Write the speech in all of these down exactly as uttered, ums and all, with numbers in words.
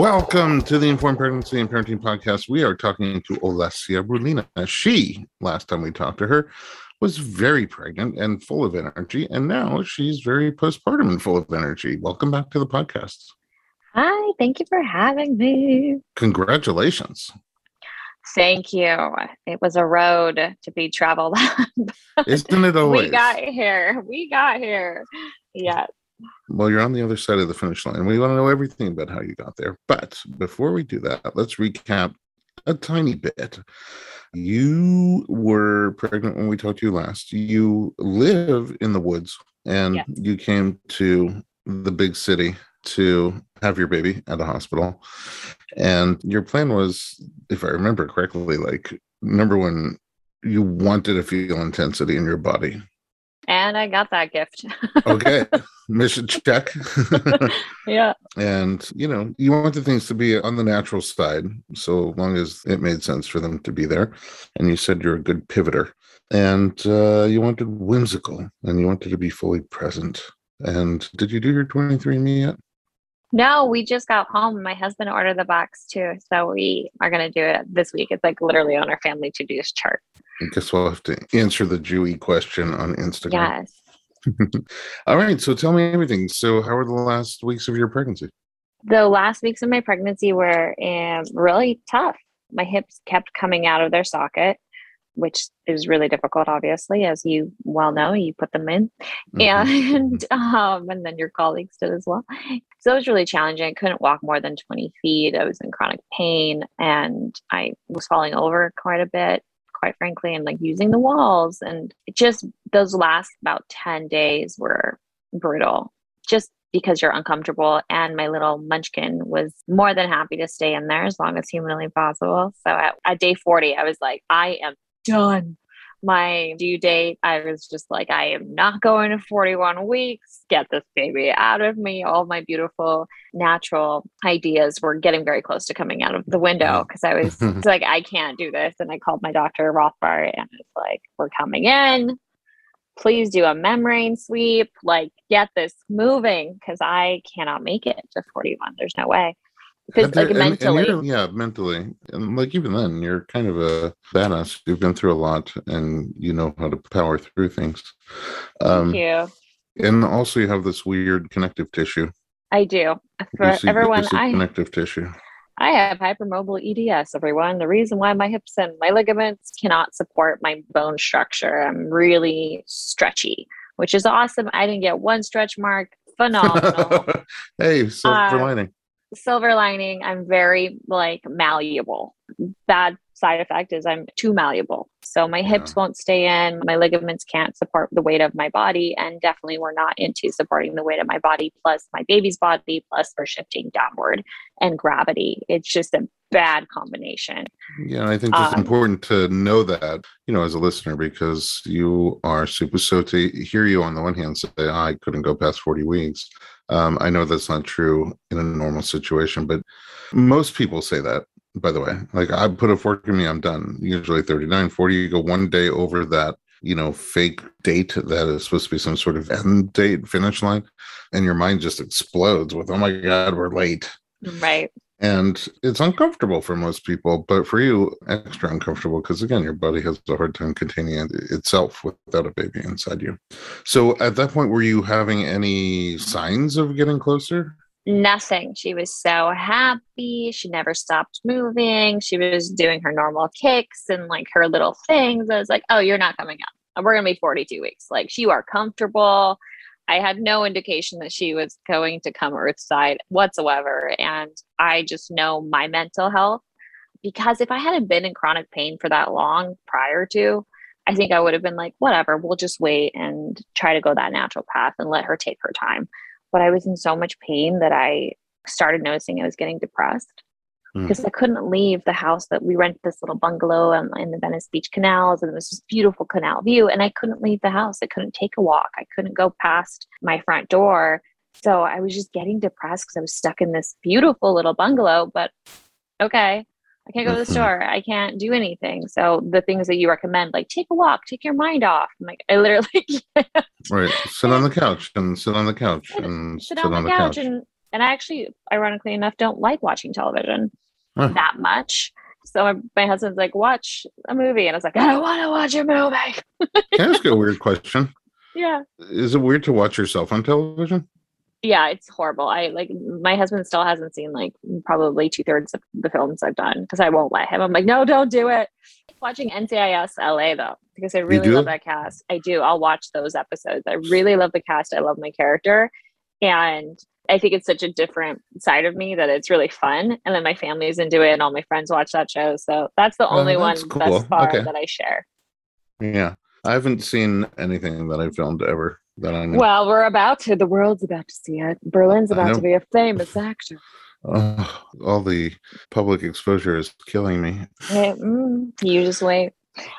Welcome to the Informed Pregnancy and Parenting Podcast. We are talking to Olesya Brulina. She, last time we talked to her, was very pregnant and full of energy, and now she's very postpartum and full of energy. Welcome back to the podcast. Hi, thank you for having me. Congratulations. Thank you. It was a road to be traveled. Isn't it always? We got here. We got here. Yes. Well, you're on the other side of the finish line. We want to know everything about how you got there. But before we do that, let's recap a tiny bit. You were pregnant when we talked to you last. You live in the woods, and yes. You came to the big city to have your baby at a hospital. And your plan was, if I remember correctly, like, number one, you wanted to feel intensity in your body. And I got that gift. Okay. Mission check. Yeah. And, you know, you wanted things to be on the natural side, so long as it made sense for them to be there. And you said you're a good pivoter. And uh, you wanted whimsical, and you wanted to be fully present. And did you do your twenty-three and me yet? No, we just got home. My husband ordered the box too. So we are going to do it this week. It's like literally on our family to-do chart. I guess we'll have to answer the Jewy question on Instagram. Yes. All right. So tell me everything. So how were the last weeks of your pregnancy? The last weeks of my pregnancy were um, really tough. My hips kept coming out of their socket, which is really difficult, obviously, as you well know. You put them in, mm-hmm. and um, and then your colleagues did as well. So it was really challenging. I couldn't walk more than twenty feet. I was in chronic pain, and I was falling over quite a bit, quite frankly, and like using the walls. And it just those last about ten days were brutal, just because you're uncomfortable. And my little munchkin was more than happy to stay in there as long as humanly possible. So at, at day forty, I was like, I am done. My due date, I was just like, I am not going to forty-one weeks. Get this baby out of me. All my beautiful natural ideas were getting very close to coming out of the window because I was like, I can't do this. And I called my doctor, Rothbard, and it's like, we're coming in. Please do a membrane sweep. Like, get this moving because I cannot make it to forty-one. There's no way. Because like and, mentally, and yeah, mentally, and like even then, you're kind of a badass. You've been through a lot, and you know how to power through things. Um, Thank you. And also, you have this weird connective tissue. I do. For see, everyone, I connective tissue. I have hypermobile E D S. Everyone, the reason why my hips and my ligaments cannot support my bone structure. I'm really stretchy, which is awesome. I didn't get one stretch mark. Phenomenal. Hey, silver uh, lining. Silver lining, I'm very like malleable. Bad side effect is I'm too malleable. So my hips yeah. won't stay in, my ligaments can't support the weight of my body, and definitely we're not into supporting the weight of my body plus my baby's body, plus we're shifting downward and gravity. It's just a bad combination. Yeah, and I think it's um, important to know that, you know, as a listener, because you are super, so to hear you on the one hand say, oh, I couldn't go past forty weeks. Um, I know that's not true in a normal situation, but most people say that, by the way. Like, I put a fork in me, I'm done. Usually thirty-nine, forty, you go one day over that, you know, fake date that is supposed to be some sort of end date, finish line, and your mind just explodes with, oh my God, we're late. Right. And it's uncomfortable for most people, but for you, extra uncomfortable because, again, your body has a hard time containing it itself without a baby inside you. So at that point, were you having any signs of getting closer? Nothing. She was so happy. She never stopped moving. She was doing her normal kicks and like her little things. I was like, oh, you're not coming up. We're going to be forty-two weeks. Like, you are comfortable. I had no indication that she was going to come earthside whatsoever. And I just know my mental health, because if I hadn't been in chronic pain for that long prior to, I think I would have been like, whatever, we'll just wait and try to go that natural path and let her take her time. But I was in so much pain that I started noticing I was getting depressed. Because I couldn't leave the house. That we rented this little bungalow in, in the Venice Beach canals, and it was this beautiful canal view, and I couldn't leave the house. I couldn't take a walk. I couldn't go past my front door. So I was just getting depressed because I was stuck in this beautiful little bungalow, but okay, I can't go to the store. I can't do anything. So the things that you recommend, like take a walk, take your mind off. I'm like, I literally can't. Right. Sit on the couch and sit on the couch sit, and sit, sit on, on the, the couch, couch and And I actually, ironically enough, don't like watching television Huh. that much. So my, my husband's like, watch a movie. And I was like, I don't want to watch a movie. Can I ask you a weird question? Yeah. Is it weird to watch yourself on television? Yeah, it's horrible. I like my husband still hasn't seen like probably two thirds of the films I've done because I won't let him. I'm like, no, don't do it. Watching N C I S L A though, because I really love that cast. I do. I'll watch those episodes. I really love the cast. I love my character. And I think it's such a different side of me that it's really fun. And then my family's into it and all my friends watch that show. So that's the only uh, that's one cool. thus far okay. that I share. Yeah. I haven't seen anything that I filmed ever. That I know. Well, we're about to. The world's about to see it. Berlin's about to be a famous actor. Uh, all the public exposure is killing me. Hey, mm, you just wait.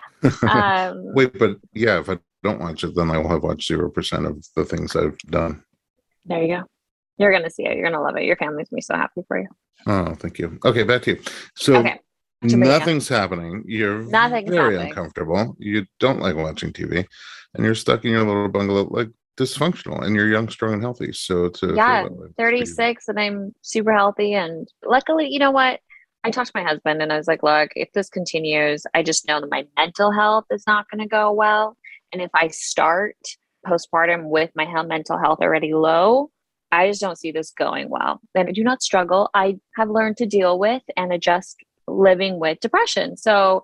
um, wait, but yeah, if I don't watch it, then I will have watched zero percent of the things I've done. There you go. You're going to see it. You're going to love it. Your family's going to be so happy for you. Oh, thank you. Okay, back to you. So okay. nothing's happening. You're nothing's very happening. Uncomfortable. You don't like watching T V. And you're stuck in your little bungalow, like dysfunctional, and you're young, strong, and healthy. So to yeah, thirty-six, and I'm super healthy. And luckily, you know what? I talked to my husband, and I was like, "Look, if this continues, I just know that my mental health is not going to go well. And if I start postpartum with my health, mental health already low, I just don't see this going well. And I do not struggle. I have learned to deal with and adjust living with depression. So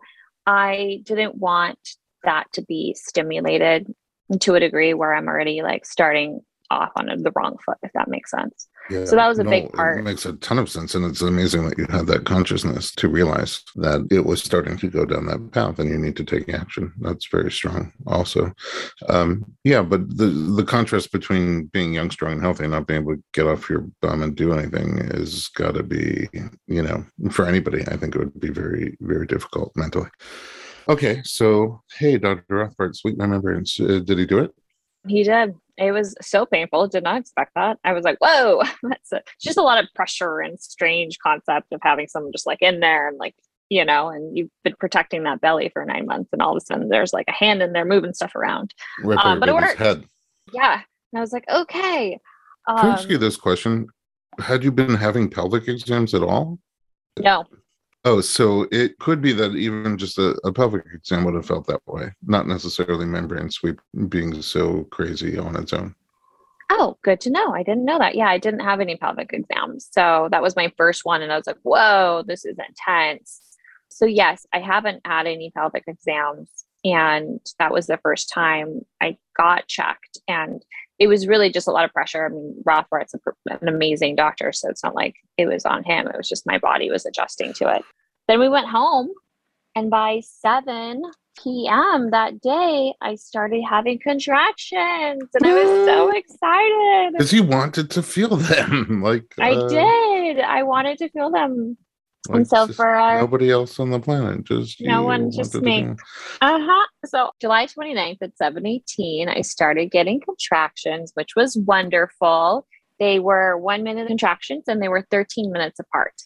I didn't want that to be stimulated to a degree where I'm already like starting off on the wrong foot, if that makes sense. Yeah, so that was a no, big part. It makes a ton of sense. And it's amazing that you had that consciousness to realize that it was starting to go down that path and you need to take action. That's very strong also. Um, yeah, but the, the contrast between being young, strong, and healthy and not being able to get off your bum and do anything is got to be, you know, for anybody, I think it would be very, very difficult mentally. Okay, so, hey, Doctor Rothbard, sweet remembrance. Uh, did he do it? He did. It was so painful. Did not expect that. I was like, whoa, that's a, just a lot of pressure and strange concept of having someone just like in there and like, you know, and you've been protecting that belly for nine months and all of a sudden there's like a hand in there moving stuff around. Right um, but it worked. Head. Yeah. And I was like, okay. Um, Can I ask you this question? Had you been having pelvic exams at all? No. Oh, so it could be that even just a, a pelvic exam would have felt that way, not necessarily membrane sweep being so crazy on its own. Oh, good to know. I didn't know that. Yeah, I didn't have any pelvic exams. So that was my first one. And I was like, whoa, this is intense. So yes, I haven't had any pelvic exams. And that was the first time I got checked. And it was really just a lot of pressure. I mean, Rothbart's an amazing doctor, so it's not like it was on him. It was just my body was adjusting to it. Then we went home, and by seven p.m. that day, I started having contractions, and I was so excited. Because you wanted to feel them. like I uh, did. I wanted to feel them. Like and so for our, nobody else on the planet, just no one, just me. Uh-huh. So July twenty-ninth at seven eighteen, I started getting contractions, which was wonderful. They were one minute contractions and they were thirteen minutes apart.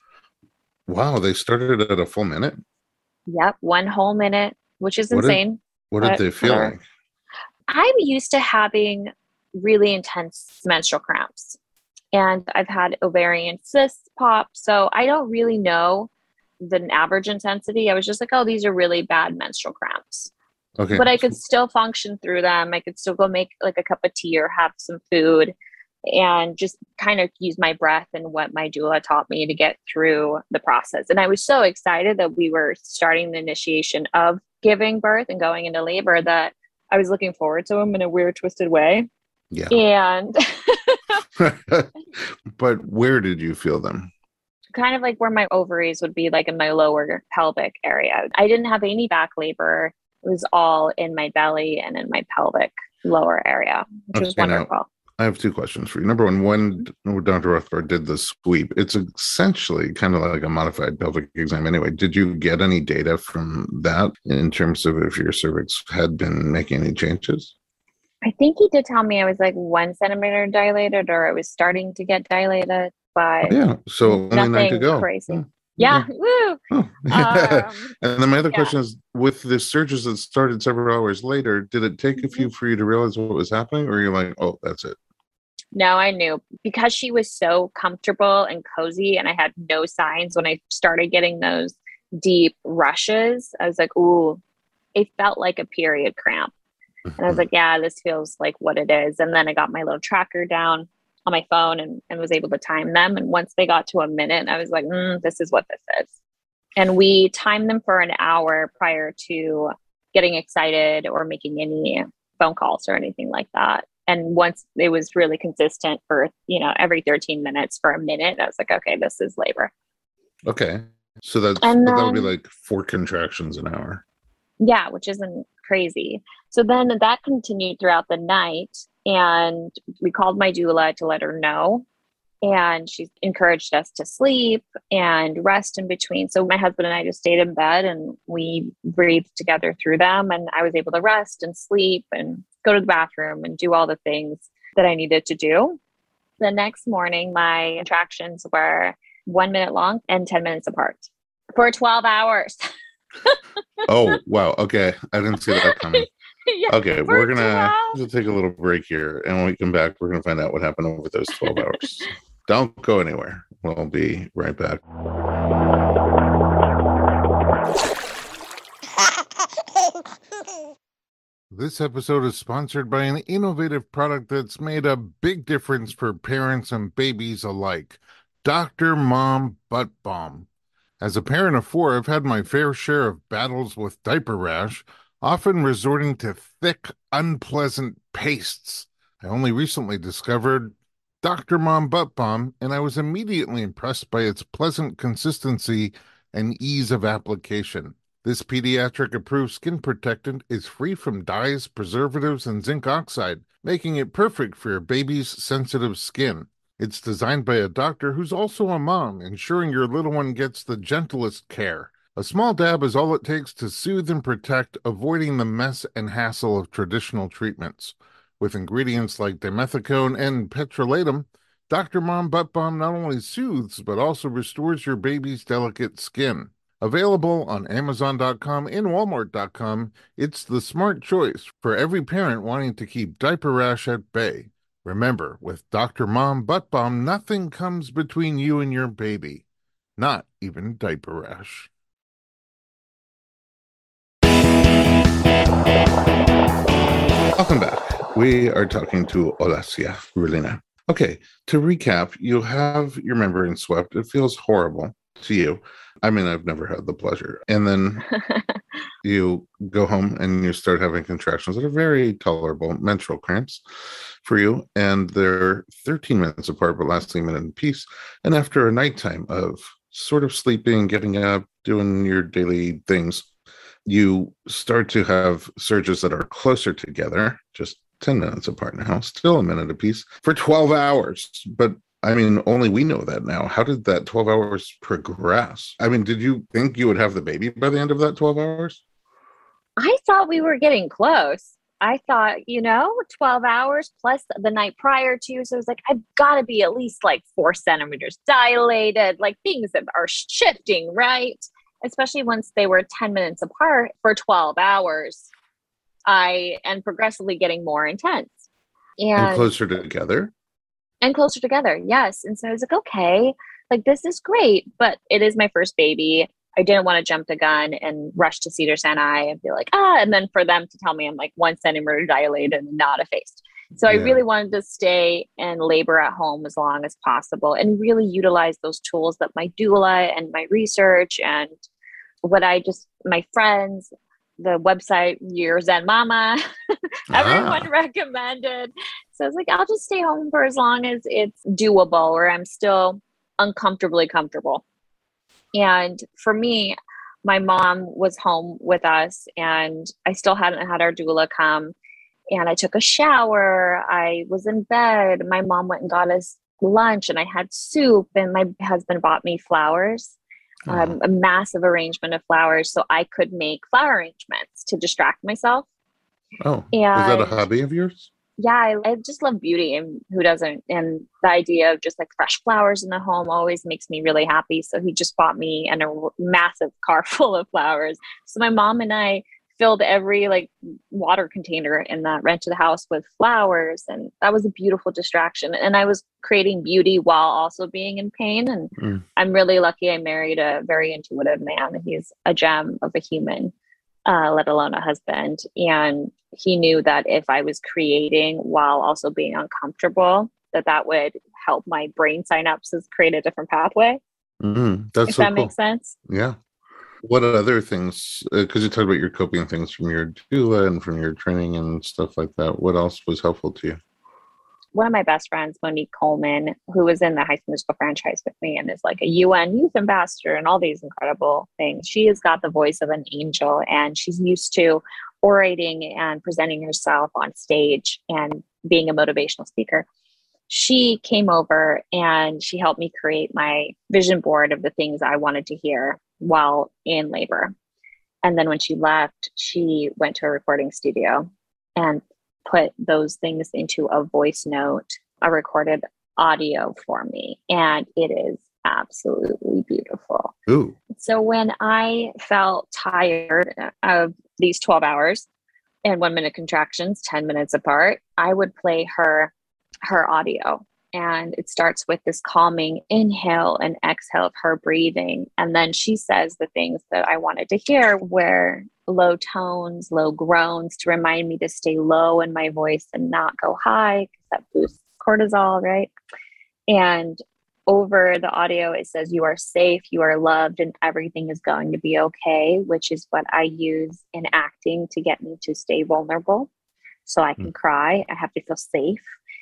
Wow, they started at a full minute? Yep, one whole minute, which is what insane. Did, what did they feel like? I'm used to having really intense menstrual cramps. And I've had ovarian cysts pop. So I don't really know the average intensity. I was just like, oh, these are really bad menstrual cramps. Okay. But I could still function through them. I could still go make like a cup of tea or have some food and just kind of use my breath and what my doula taught me to get through the process. And I was so excited that we were starting the initiation of giving birth and going into labor that I was looking forward to them in a weird, twisted way. Yeah. And but where did you feel them? Kind of like where my ovaries would be, like in my lower pelvic area. I didn't have any back labor. It was all in my belly and in my pelvic lower area, which okay, was wonderful. Now, I have two questions for you. Number one, when Doctor Rothbard did the sweep, it's essentially kind of like a modified pelvic exam anyway. Did you get any data from that in terms of if your cervix had been making any changes? I think he did tell me I was like one centimeter dilated or it was starting to get dilated, but oh, yeah, so only nine to go. Crazy. Oh, yeah, yeah. Woo! Oh. um, and then my other yeah. question is, with the surges that started several hours later, did it take mm-hmm. a few for you to realize what was happening, or you're like, oh, that's it? No, I knew because she was so comfortable and cozy, and I had no signs when I started getting those deep rushes. I was like, ooh, it felt like a period cramp. And I was like, yeah, this feels like what it is. And then I got my little tracker down on my phone and, and was able to time them. And once they got to a minute, I was like, mm, this is what this is. And we timed them for an hour prior to getting excited or making any phone calls or anything like that. And once it was really consistent for, you know, every thirteen minutes for a minute, I was like, okay, this is labor. Okay. So that's, And but that then, would be like four contractions an hour. yeah, which isn't crazy. So then that continued throughout the night. And we called my doula to let her know. And she encouraged us to sleep and rest in between. So my husband and I just stayed in bed and we breathed together through them. And I was able to rest and sleep and go to the bathroom and do all the things that I needed to do. The next morning, my contractions were one minute long and ten minutes apart for twelve hours. Oh, wow. Okay. I didn't see that coming. Yeah, okay. We're going twelve to take a little break here. And when we come back, we're going to find out what happened over those twelve hours. Don't go anywhere. We'll be right back. This episode is sponsored by an innovative product that's made a big difference for parents and babies alike. Doctor Mom Butt Balm. As a parent of four, I've had my fair share of battles with diaper rash, often resorting to thick, unpleasant pastes. I only recently discovered Doctor Mom Butt Balm, and I was immediately impressed by its pleasant consistency and ease of application. This pediatric-approved skin protectant is free from dyes, preservatives, and zinc oxide, making it perfect for your baby's sensitive skin. It's designed by a doctor who's also a mom, ensuring your little one gets the gentlest care. A small dab is all it takes to soothe and protect, avoiding the mess and hassle of traditional treatments. With ingredients like dimethicone and petrolatum, Doctor Mom Butt Balm not only soothes, but also restores your baby's delicate skin. Available on Amazon dot com and Walmart dot com, it's the smart choice for every parent wanting to keep diaper rash at bay. Remember, with Doctor Mom Butt Balm, nothing comes between you and your baby. Not even diaper rash. Welcome back. We are talking to Olesya Rulina. Okay, to recap, you have your membrane swept. It feels horrible to you. I mean, I've never had the pleasure. And then you go home and you start having contractions that are very tolerable, menstrual cramps for you. And they're thirteen minutes apart, but lasting a minute in peace. And after a nighttime of sort of sleeping, getting up, doing your daily things, you start to have surges that are closer together, just ten minutes apart now, still a minute apiece, for twelve hours. But I mean, only we know that now. How did that twelve hours progress? I mean, did you think you would have the baby by the end of that twelve hours? I thought we were getting close. I thought, you know, twelve hours plus the night prior to. So I was like, I've got to be at least like four centimeters dilated. Like things that are shifting, right? Especially once they were ten minutes apart for twelve hours. I and progressively getting more intense. And, and closer together? And closer together, yes. And so I was like, okay, like this is great, but it is my first baby. I didn't want to jump the gun and rush to Cedars-Sinai and be like, ah, and then for them to tell me I'm like one centimeter dilated and not effaced. So yeah. I really wanted to stay and labor at home as long as possible and really utilize those tools that my doula and my research and what I just, my friends, the website, Your Zen Mama, everyone ah. recommended. So I was like, I'll just stay home for as long as it's doable or I'm still uncomfortably comfortable. And for me, my mom was home with us and I still hadn't had our doula come. And I took a shower. I was in bed. My mom went and got us lunch and I had soup and my husband bought me flowers. Um, a massive arrangement of flowers so I could make flower arrangements to distract myself. Oh, and, is that a hobby of yours? Yeah, I, I just love beauty and who doesn't? And the idea of just like fresh flowers in the home always makes me really happy. So he just bought me an, a massive car full of flowers. So my mom and I filled every like water container in that rented house with flowers. And that was a beautiful distraction. And I was creating beauty while also being in pain. And mm. I'm really lucky I married a very intuitive man. He's a gem of a human, uh, let alone a husband. And he knew that if I was creating while also being uncomfortable, that that would help my brain synapses create a different pathway. Mm, that's if so that cool. makes sense. Yeah. What other things, because uh, you talked about your coping things from your doula and from your training and stuff like that. What else was helpful to you? One of my best friends, Monique Coleman, who was in the High School Musical franchise with me and is like a U N youth ambassador and all these incredible things. She has got the voice of an angel, and she's used to orating and presenting herself on stage and being a motivational speaker. She came over and she helped me create my vision board of the things I wanted to hear while in labor. And then when she left, she went to a recording studio and put those things into a voice note, a recorded audio for me. And it is absolutely beautiful. Ooh. So when I felt tired of these twelve hours and one minute contractions, ten minutes apart, I would play her her audio. And it starts with this calming inhale and exhale of her breathing. And then she says the things that I wanted to hear were low tones, low groans, to remind me to stay low in my voice and not go high, because that boosts cortisol, right? And over the audio, it says, you are safe, you are loved, and everything is going to be okay, which is what I use in acting to get me to stay vulnerable. So I can mm. cry. I have to feel safe.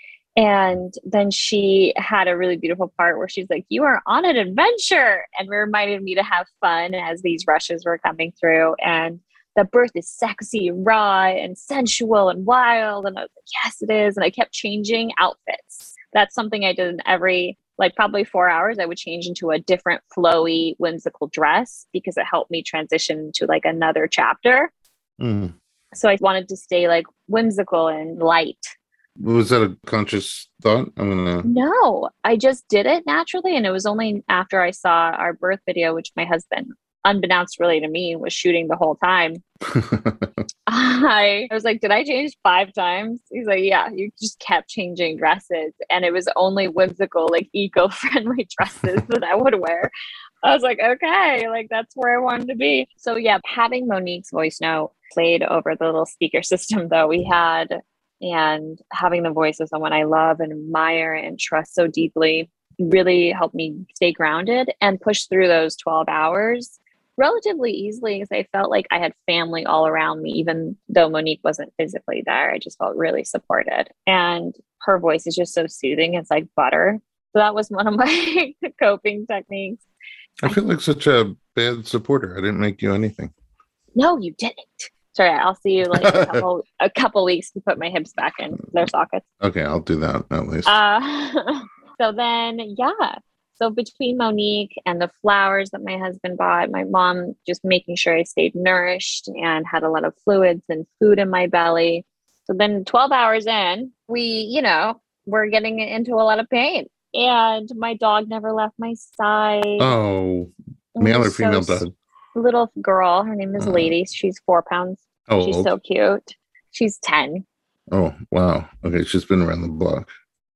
And then she had a really beautiful part where she's like, you are on an adventure, and reminded me to have fun as these rushes were coming through. And the birth is sexy, raw, and sensual and wild. And I was like, yes, it is. And I kept changing outfits. That's something I did in every, like probably four hours, I would change into a different flowy, whimsical dress, because it helped me transition to like another chapter. Mm. So I wanted to stay like whimsical and light. Was that a conscious thought? I'm gonna. No, I just did it naturally. And it was only after I saw our birth video, which my husband, unbeknownst really to me, was shooting the whole time. I, I was like, did I change five times? He's like, yeah, you just kept changing dresses. And it was only whimsical, like eco-friendly dresses that I would wear. I was like, okay, like that's where I wanted to be. So yeah, having Monique's voice note played over the little speaker system that we had, and having the voice of someone I love and admire and trust so deeply really helped me stay grounded and push through those twelve hours relatively easily, because I felt like I had family all around me, even though Monique wasn't physically there. I just felt really supported. And her voice is just so soothing. It's like butter. So that was one of my coping techniques. I feel like such a bad supporter. I didn't make you anything. No, you didn't. Sorry, I'll see you like a couple a couple weeks to put my hips back in their sockets. Okay, I'll do that at least. Uh, so then, yeah. So between Monique and the flowers that my husband bought, my mom just making sure I stayed nourished and had a lot of fluids and food in my belly. So then twelve hours in, we, you know, were getting into a lot of pain. And my dog never left my side. Oh, male or female so dog? Little girl. Her name is uh, Lady. She's four pounds. Oh, she's old? So cute. She's ten. Oh, wow. Okay. She's been around the block.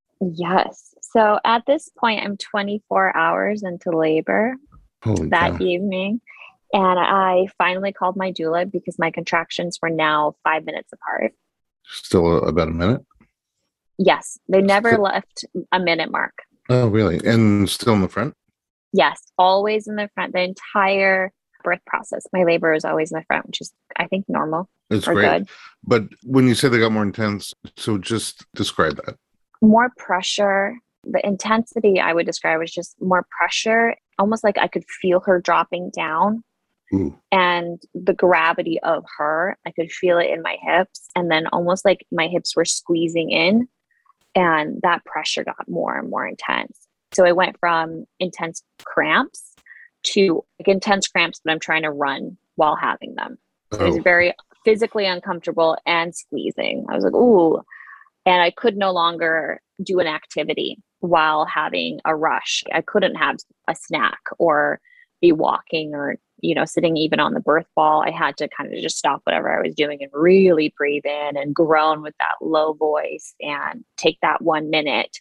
Yes. So at this point, I'm twenty-four hours into labor. Holy that cow. evening. And I finally called my doula because my contractions were now five minutes apart. Still about a minute? Yes. They never still... left a minute mark. Oh, really? And still in the front? Yes. Always in the front. The entire birth process. My labor is always in the front, which is, I think, normal. It's great. Good. But when you say they got more intense, so just describe that. More pressure. The intensity I would describe was just more pressure, almost like I could feel her dropping down. Ooh. And the gravity of her, I could feel it in my hips. And then almost like my hips were squeezing in, and that pressure got more and more intense. So I went from intense cramps to like intense cramps, but I'm trying to run while having them. So oh. It was very physically uncomfortable and squeezing. I was like, ooh. And I could no longer do an activity while having a rush. I couldn't have a snack or be walking or you know, sitting even on the birth ball, I had to kind of just stop whatever I was doing and really breathe in and groan with that low voice and take that one minute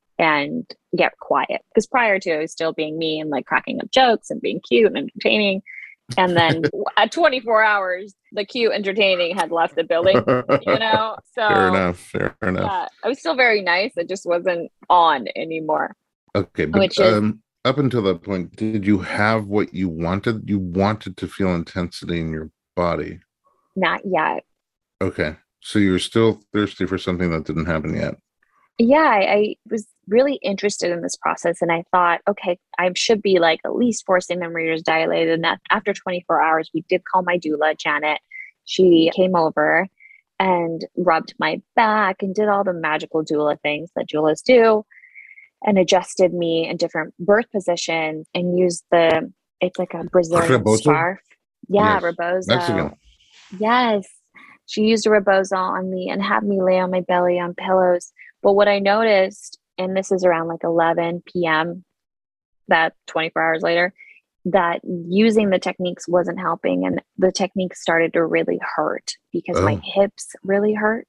and get quiet. Because prior to, I was still being me and like cracking up jokes and being cute and entertaining. And then at twenty-four hours, the cute entertaining had left the building, you know? So fair enough. Fair enough. Yeah, I was still very nice. It just wasn't on anymore. Okay. But Which is, um, up until that point, did you have what you wanted? You wanted to feel intensity in your body? not yet. Okay. So you're still thirsty for something that didn't happen yet? Yeah, I, I was really interested in this process. And I thought, okay, I should be like at least forcing the ureters dilated. And that after twenty-four hours, we did call my doula, Janet. She came over and rubbed my back and did all the magical doula things that doulas do, and adjusted me in different birth positions and used the, it's like a Brazilian Rebozo? scarf. Yeah, Yes. rebozo. Mexican. Yes. She used a rebozo on me and had me lay on my belly on pillows. But what I noticed, and this is around like eleven p.m., that twenty-four hours later, that using the techniques wasn't helping. And the techniques started to really hurt because Oh. my hips really hurt.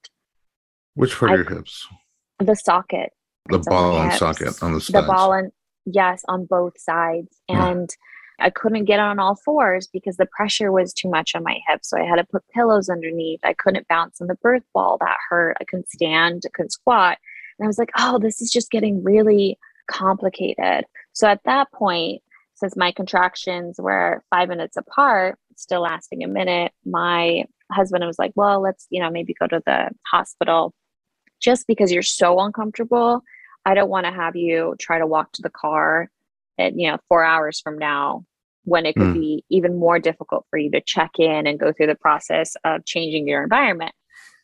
Which part I- of your hips? The socket. The It's on ball my and hips. socket on the sides. The ball and yes, on both sides. Yeah. And I couldn't get on all fours because the pressure was too much on my hips. So I had to put pillows underneath. I couldn't bounce on the birth ball. That hurt. I couldn't stand. I couldn't squat. And I was like, oh, this is just getting really complicated. So at that point, since my contractions were five minutes apart, still lasting a minute, my husband was like, well, let's, you know, maybe go to the hospital. Just because you're so uncomfortable, I don't want to have you try to walk to the car at, you know, four hours from now when it could Mm. be even more difficult for you to check in and go through the process of changing your environment.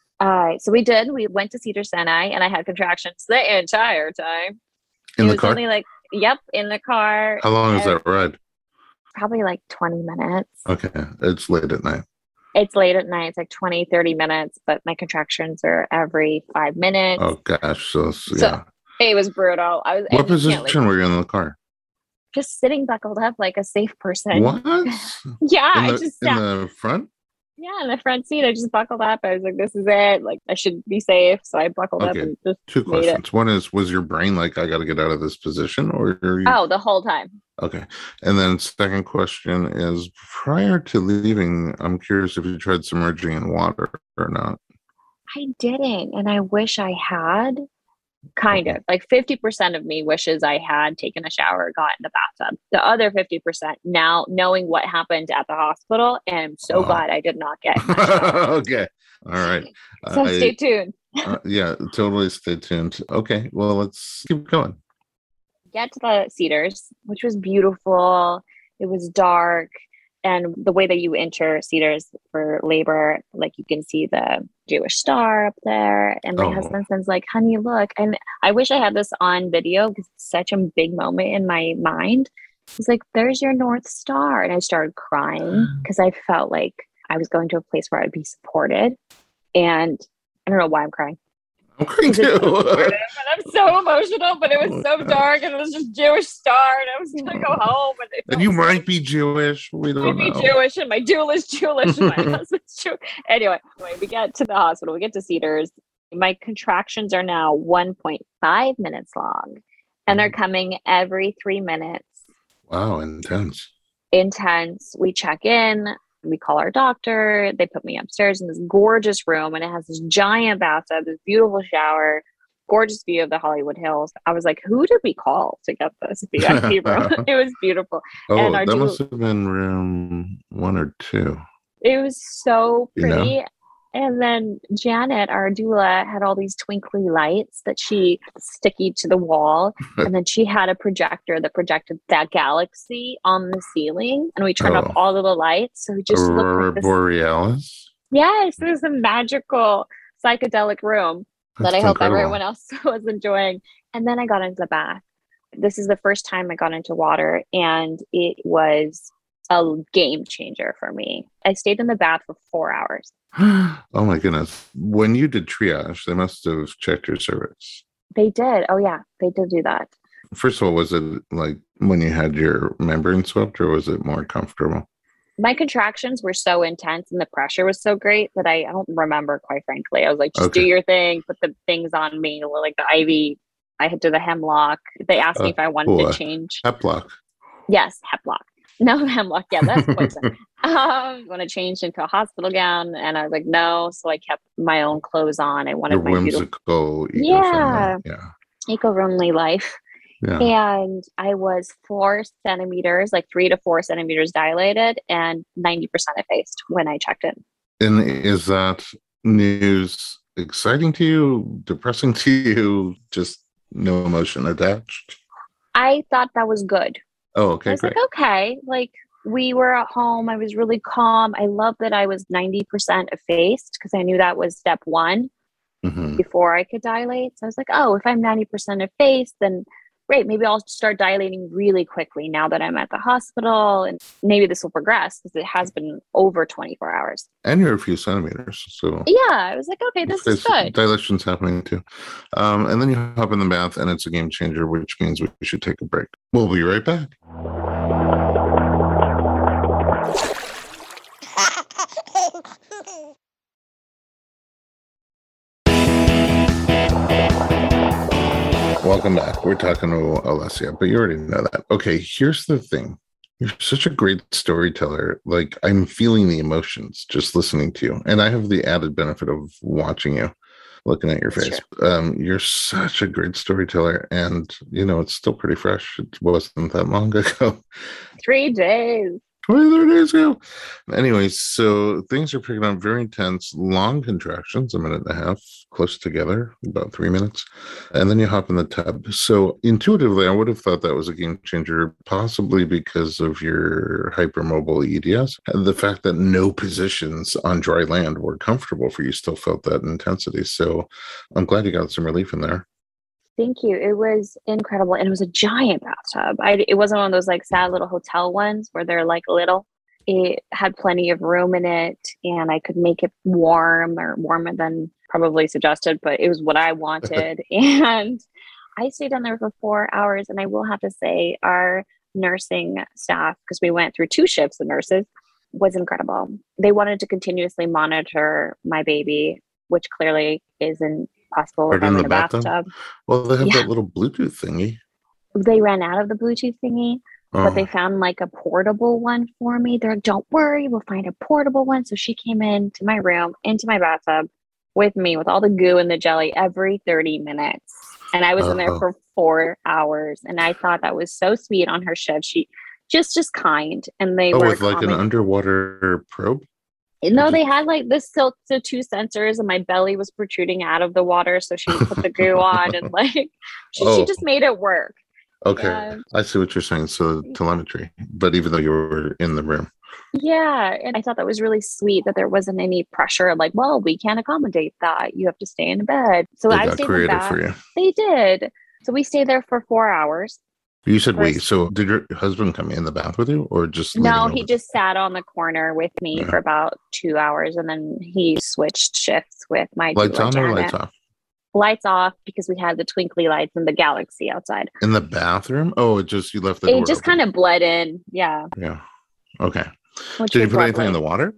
Uh, so we did. We went to Cedars-Sinai, and I had contractions the entire time. In it the was car? only like, yep, in the car. How long is and that ride? Probably like twenty minutes. Okay. It's late at night. It's late at night. It's like twenty, thirty minutes, but my contractions are every five minutes. Oh, gosh. So, So, yeah. It was brutal. I was What and you can't, position like, were you in the car? just sitting buckled up like a safe person. What? Yeah, In I the, just in sat, the front? yeah, in the front seat. I just buckled up. I was like, this is it. Like, I should be safe. So I buckled up Okay. and just Two made it. questions. One is, was your brain like, I got to get out of this position? Or are you... Oh, the whole time. Okay. And then second question is, prior to leaving, I'm curious if you tried submerging in water or not. I didn't. And I wish I had. Kind Okay. of. Like fifty percent of me wishes I had taken a shower, got in the bathtub. The other fifty percent, now knowing what happened at the hospital, and I'm so Oh. glad I did not get in that shower. Okay. All right. So I- stay tuned. uh, yeah, totally stay tuned. Okay. Well, let's keep going. Get to the Cedars, which was beautiful. It was dark. And the way that you enter Cedars for labor, like you can see the Jewish star up there. And my Oh. husband says, like, honey, look. And I wish I had this on video because it's such a big moment in my mind. He's like, there's your North Star. And I started crying because I felt like I was going to a place where I'd be supported. And I don't know why I'm crying. I'm crying Is it too. supportive? And I'm so emotional, but it was so dark and it was just Jewish star. And I was going to go home. And, it And felt you so might be Jewish. We I don't be know. Jewish, and my doula's Jewish, and my husband's Jewish. Anyway, anyway, we get to the hospital. We get to Cedars. My contractions are now one point five minutes long, and they're coming every three minutes. Wow, intense. Intense. We check in. We call our doctor. They put me upstairs in this gorgeous room, and it has this giant bathtub, this beautiful shower, gorgeous view of the Hollywood Hills. I was like, who did we call to get this V I P room? It was beautiful. Oh, And our that dou- must have been room one or two. It was so You know? pretty. And then Janet, our doula, had all these twinkly lights that she sticky to the wall. And then she had a projector that projected that galaxy on the ceiling. And we turned Oh. up all of the lights. So it just looked Aurora like this. Borealis. Yes, it was a magical psychedelic room That's that I hope incredible. everyone else was enjoying. And then I got into the bath. This is the first time I got into water, and it was a game changer for me. I stayed in the bath for four hours. Oh my goodness. When you did triage, they must have checked your cervix. They did. Oh, yeah, they did do that. First of all, was it like when you had your membrane swept, or was it more comfortable? My contractions were so intense and the pressure was so great that I, I don't remember, quite frankly. I was like, just Okay. do your thing, put the things on me, like the I V. I had to do the hemlock. They asked me Uh, if I wanted oh, to uh, change. Heplock. Yes, hemlock. No, hemlock. Yeah, that's poison. um, want to change into a hospital gown. And I was like, no. So I kept my own clothes on. I wanted Your my beautiful, whimsical, eco-friendly. yeah, Yeah. eco-friendly life. Yeah. And I was four centimeters, like three to four centimeters dilated and ninety percent effaced when I checked in. And is that news exciting to you, depressing to you, just no emotion attached? I thought that was good. Oh, okay, I was great. like, okay, like we were at home. I was really calm. I love that I was ninety percent effaced because I knew that was step one Mm-hmm. before I could dilate. So I was like, oh, if I'm ninety percent effaced, then great, maybe I'll start dilating really quickly now that I'm at the hospital, and maybe this will progress because it has been over twenty-four hours. And you're a few centimeters, so yeah, I was like, okay, this is good. Dilation's happening too. Um, and then you hop in the bath, and it's a game changer, which means we should take a break. We'll be right back. Welcome back. We're talking to Alessia, but you already know that. Okay, here's the thing. You're such a great storyteller. Like, I'm feeling the emotions just listening to you. And I have the added benefit of watching you, looking at your That's face. Um, you're such a great storyteller. And, you know, it's still pretty fresh. It wasn't that long ago. Three days. twenty-three days ago. Anyways, so things are picking up very intense, long contractions, a minute and a half, close together, about three minutes. And then you hop in the tub. So intuitively, I would have thought that was a game changer, possibly because of your hypermobile E D S. The fact that no positions on dry land were comfortable for you still felt that intensity. So I'm glad you got some relief in there. Thank you. It was incredible. And it was a giant bathtub. I, it wasn't one of those like sad little hotel ones where they're like little. It had plenty of room in it and I could make it warm or warmer than probably suggested, but it was what I wanted. And I stayed in there for four hours. And I will have to say our nursing staff, because we went through two shifts of nurses, was incredible. They wanted to continuously monitor my baby, which clearly isn't possible if I'm in, in a bathtub. bathtub. Well, they have yeah. that little Bluetooth thingy. They ran out of the Bluetooth thingy, oh. but they found like a portable one for me. They're like, don't worry, we'll find a portable one. So she came into my room, into my bathtub with me with all the goo and the jelly every thirty minutes. And I was uh-huh. in there for four hours. And I thought that was so sweet on her shift. She just, just kind. And they oh, were with like an underwater probe? No, they had like this silk to two sensors and my belly was protruding out of the water. So she put the goo on and like, she, oh. she just made it work. Okay. And I see what you're saying. So telemetry, but even though you were in the room. Yeah. And I thought that was really sweet that there wasn't any pressure. Like, well, we can't accommodate that. You have to stay in bed. So they I got stayed creative in the bath. For you. They did. So we stayed there for four hours. You said wait, so did your husband come in the bath with you or just no he just sat on the corner with me yeah. for about two hours and then he switched shifts with my lights on Janet. Or lights off lights off because we had the twinkly lights and the galaxy outside in the bathroom. Oh, it just you left the it door just kind of bled in. Yeah yeah okay Which did you put lovely. Anything in the water?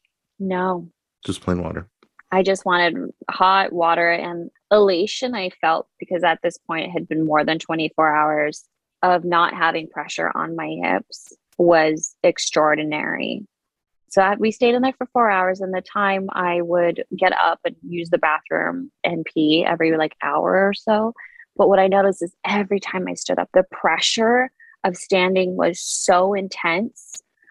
No, just plain water. I just wanted hot water and elation I felt because at this point it had been more than twenty-four hours of not having pressure on my hips was extraordinary. So I, we stayed in there for four hours and the time I would get up and use the bathroom and pee every like hour or so. But what I noticed is every time I stood up, the pressure of standing was so intense.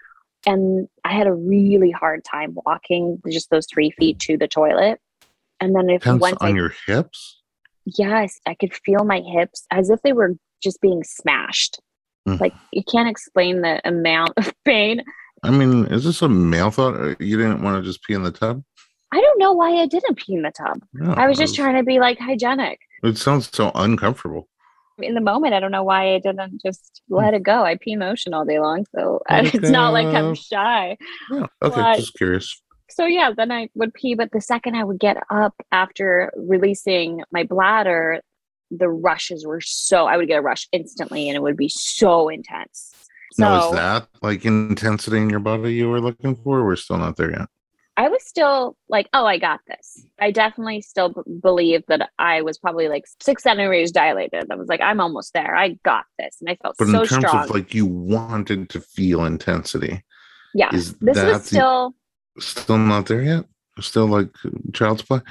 And I had a really hard time walking just those three feet to the toilet. And then if Tense once on I, your hips? Yes, I could feel my hips as if they were just being smashed. Mm. Like you can't explain the amount of pain. I mean, is this a male thought? You didn't want to just pee in the tub? I don't know why I didn't pee in the tub. No, I was just was, trying to be like hygienic. It sounds so uncomfortable. In the moment, I don't know why I didn't just let it go. I pee motion all day long, so it's go. Not like I'm shy. Yeah. Okay, but, just curious. So yeah, then I would pee, but the second I would get up after releasing my bladder, the rushes were so, I would get a rush instantly and it would be so intense. Now, is So that like intensity in your body you were looking for? We're still not there yet. I was still like, oh, I got this. I definitely still b- believe that I was probably like six centimeters dilated. I was like, I'm almost there. I got this. And I felt But in so terms of strong. like you wanted to feel intensity, Yeah. is This was that the, still, still not there yet? Still like child's play?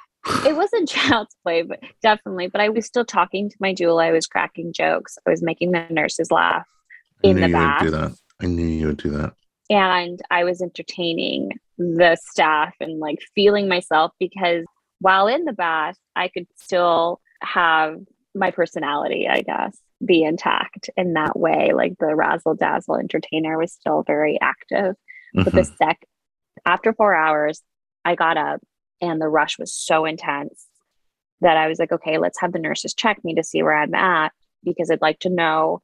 it wasn't child's play, but definitely. But I was still talking to my doula. I was cracking jokes. I was making the nurses laugh I in knew the you would do bath. that. I knew you would do that. And I was entertaining the staff and like feeling myself because while in the bath, I could still have my personality, I guess, be intact in that way. Like the razzle dazzle entertainer was still very active. But the Mm-hmm. sec after four hours, I got up and the rush was so intense that I was like, okay, let's have the nurses check me to see where I'm at because I'd like to know.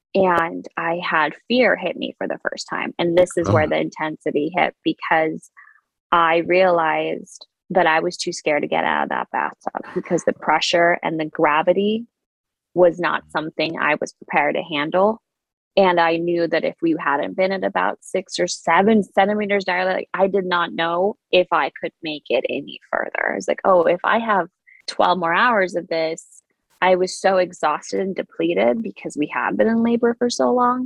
And I had fear hit me for the first time. And this is where Oh. the intensity hit because I realized that I was too scared to get out of that bathtub because the pressure and the gravity was not something I was prepared to handle. And I knew that if we hadn't been at about six or seven centimeters dilated, like, I did not know if I could make it any further. I was like, oh, if I have twelve more hours of this, I was so exhausted and depleted because we had been in labor for so long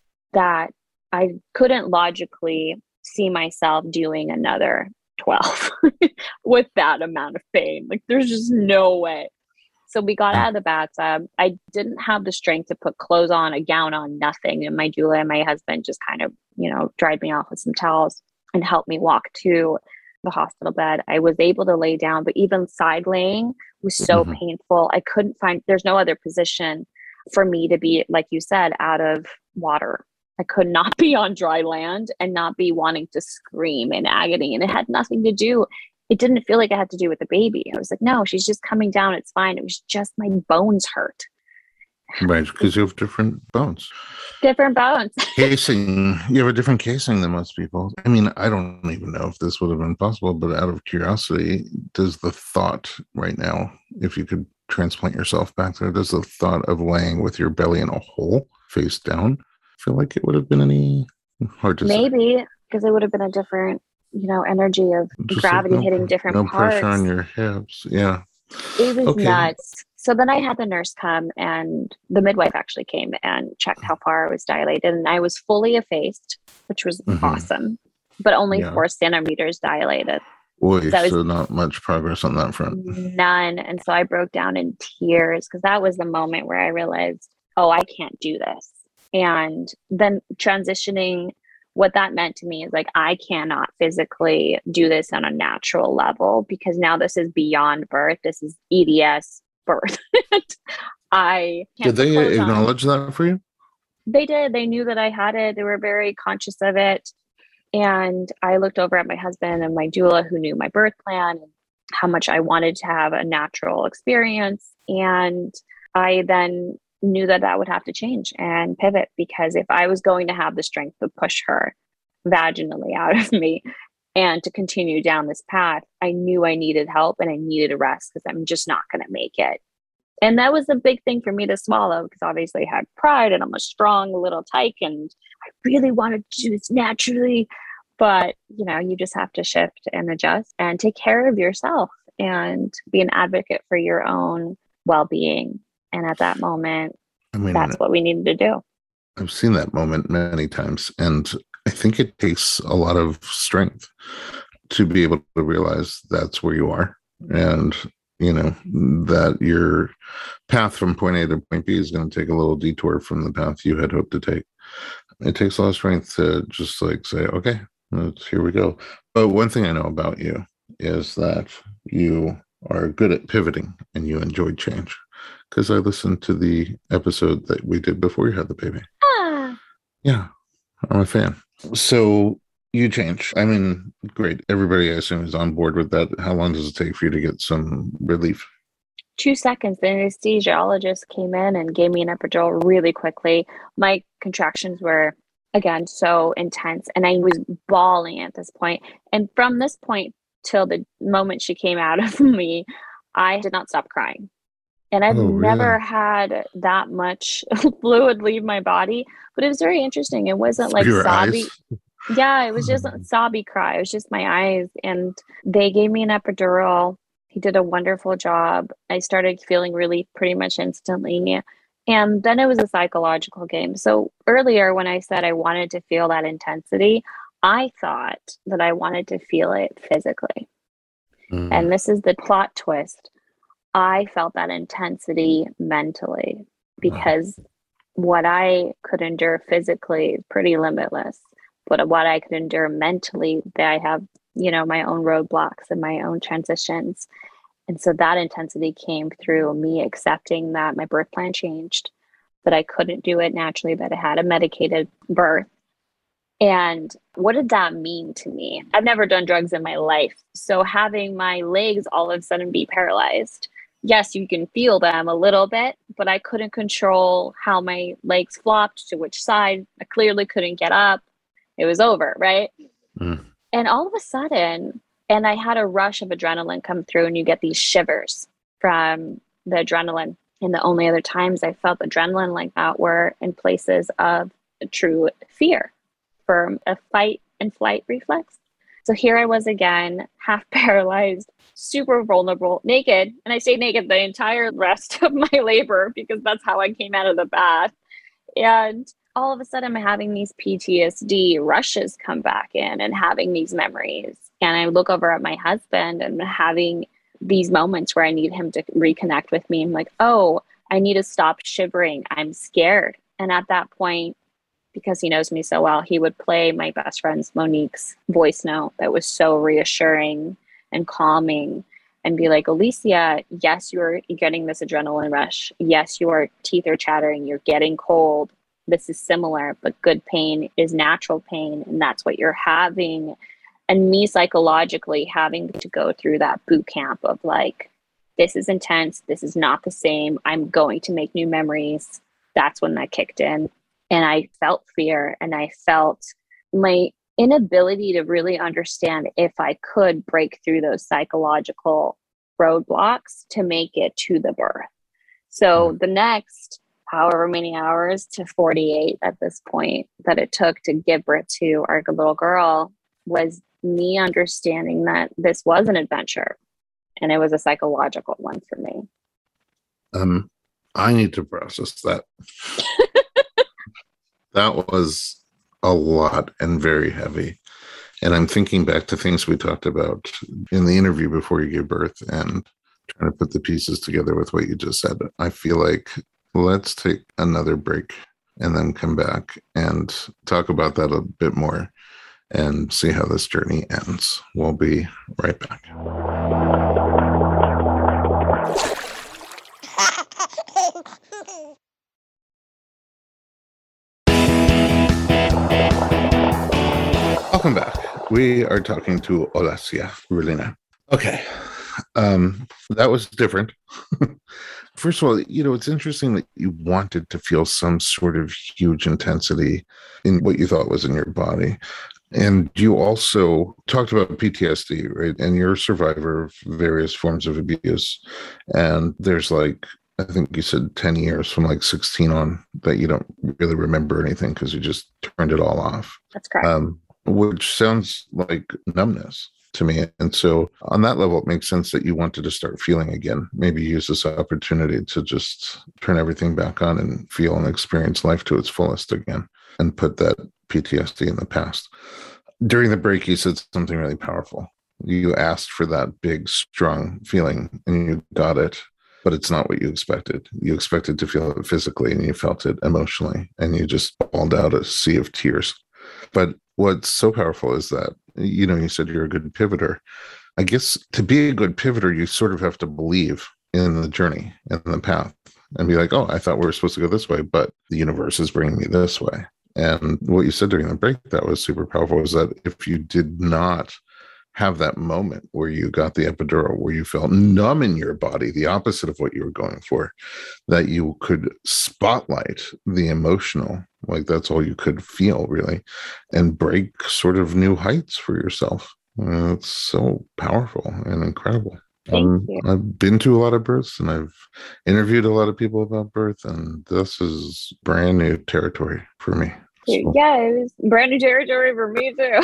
that I couldn't logically see myself doing another twelve with that amount of pain. Like, there's just no way. So we got out of the bathtub. I didn't have the strength to put clothes on, a gown on, nothing. And my doula and my husband just kind of, you know, dried me off with some towels and helped me walk to the hospital bed. I was able to lay down, but even side laying was so Mm-hmm. painful. I couldn't find, there's no other position for me to be, like you said, out of water. I could not be on dry land and not be wanting to scream in agony. And it had nothing to do, it didn't feel like it had to do with the baby. I was like, no, she's just coming down. It's fine. It was just my bones hurt. Right, because you have different bones. Different bones. Casing, you have a different casing than most people. I mean, I don't even know if this would have been possible, but out of curiosity, does the thought right now, if you could transplant yourself back there, does the thought of laying with your belly in a hole face down feel like it would have been any hard to say? Maybe because it would have been a different, you know, energy of Just like gravity no, hitting different no parts. pressure on your hips. Yeah. It was Okay. nuts. So then I had the nurse come and the midwife actually came and checked how far I was dilated. And I was fully effaced, which was Mhm. awesome, but only Yeah. four centimeters dilated. Boy, That was so not much progress on that front. none. And so I broke down in tears because that was the moment where I realized, oh, I can't do this. And then transitioning, what that meant to me is like, I cannot physically do this on a natural level because now this is beyond birth. This is E D S birth. I can't Did put they clothes on. acknowledge that for you? They did. They knew that I had it. They were very conscious of it. And I looked over at my husband and my doula, who knew my birth plan and how much I wanted to have a natural experience. And I then knew that that would have to change and pivot because if I was going to have the strength to push her vaginally out of me and to continue down this path, I knew I needed help and I needed a rest because I'm just not going to make it. And that was a big thing for me to swallow because obviously I had pride and I'm a strong little tyke and I really wanted to do this naturally. But, you know, you just have to shift and adjust and take care of yourself and be an advocate for your own well-being. And at that moment, I mean, that's what we needed to do. I've seen that moment many times, and I think it takes a lot of strength to be able to realize that's where you are, and you know that your path from point A to point B is going to take a little detour from the path you had hoped to take. It takes a lot of strength to just like say, okay, let's, here we go. But one thing I know about you is that you are good at pivoting and you enjoy change. Because I listened to the episode that we did before you had the baby. Ah. Yeah, I'm a fan. So you change. I mean, great. Everybody, I assume, is on board with that. How long does it take for you to get some relief? Two seconds. The anesthesiologist came in and gave me an epidural really quickly. My contractions were, again, so intense. And I was bawling at this point. And from this point till the moment she came out of me, I did not stop crying. And I've Oh, never really? had that much fluid leave my body, but it was very interesting. It wasn't Through like your eyes? sobby. Yeah, it was just a sobby cry. It was just my eyes. And they gave me an epidural. He did a wonderful job. I started feeling relief pretty much instantly. And then it was a psychological game. So earlier, when I said I wanted to feel that intensity, I thought that I wanted to feel it physically. Mm, And this is the plot twist. I felt that intensity mentally wow. because what I could endure physically is pretty limitless. But what I could endure mentally, that I have, you know, my own roadblocks and my own transitions. And so that intensity came through me accepting that my birth plan changed, that I couldn't do it naturally, that I had a medicated birth. And what did that mean to me? I've never done drugs in my life. So having my legs all of a sudden be paralyzed, yes, you can feel them a little bit, but I couldn't control how my legs flopped to which side. I clearly couldn't get up. It was over, right? Mm, And all of a sudden, and I had a rush of adrenaline come through, and you get these shivers from the adrenaline. And the only other times I felt adrenaline like that were in places of true fear, from a fight and flight reflex. So here I was again, half paralyzed, super vulnerable, naked. And I stayed naked the entire rest of my labor because that's how I came out of the bath. And all of a sudden, I'm having these P T S D rushes come back in and having these memories. And I look over at my husband and having these moments where I need him to reconnect with me. I'm like, oh, I need to stop shivering. I'm scared. And at that point, because he knows me so well, he would play my best friend's Monique's voice note that was so reassuring and calming and be like, Alicia, yes, you're getting this adrenaline rush. Yes, your teeth are chattering. You're getting cold. This is similar, but good pain is natural pain. And that's what you're having. And me psychologically having to go through that boot camp of like, this is intense. This is not the same. I'm going to make new memories. That's when that kicked in. And I felt fear, and I felt my inability to really understand if I could break through those psychological roadblocks to make it to the birth. So mm. the next however many hours to forty-eight at this point that it took to give birth to our little girl was me understanding that this was an adventure, and it was a psychological one for me. Um, I need to process that. That was a lot and very heavy. And I'm thinking back to things we talked about in the interview before you gave birth and trying to put the pieces together with what you just said. I feel like let's take another break and then come back and talk about that a bit more and see how this journey ends. We'll be right back. Welcome back. We are talking to Olasia Rulina. Okay. Um, that was different. First of all, you know, it's interesting that you wanted to feel some sort of huge intensity in what you thought was in your body. And you also talked about P T S D, right? And you're a survivor of various forms of abuse. And there's like, I think you said ten years from like sixteen on that you don't really remember anything because you just turned it all off. That's correct. Um, which sounds like numbness to me. And so on that level, it makes sense that you wanted to start feeling again, maybe use this opportunity to just turn everything back on and feel and experience life to its fullest again and put that P T S D in the past. During the break, you said something really powerful. You asked for that big, strong feeling and you got it, but it's not what you expected. You expected to feel it physically and you felt it emotionally and you just bawled out a sea of tears. But what's so powerful is that, you know, you said you're a good pivoter. I guess to be a good pivoter, you sort of have to believe in the journey and the path and be like, oh, I thought we were supposed to go this way, but the universe is bringing me this way. And what you said during the break that was super powerful was that if you did not have that moment where you got the epidural, where you felt numb in your body, the opposite of what you were going for, that you could spotlight the emotional, like that's all you could feel really, and break sort of new heights for yourself. Uh, it's so powerful and incredible. Thank Um, you. I've been to a lot of births and I've interviewed a lot of people about birth, and this is brand new territory for me. So, Yeah, it was brand new territory for me too.